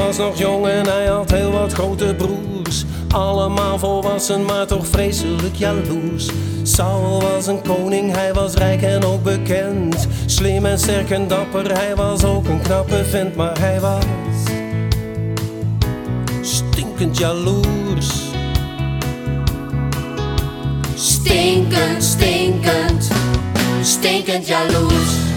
was nog jong en hij had heel wat grote broers. Allemaal volwassen, maar toch vreselijk jaloers. Saul was een koning, hij was rijk en ook bekend. Slim en sterk en dapper, hij was ook een knappe vent. Maar hij was stinkend jaloers. Stinkend, stinkend, stinkend jaloers.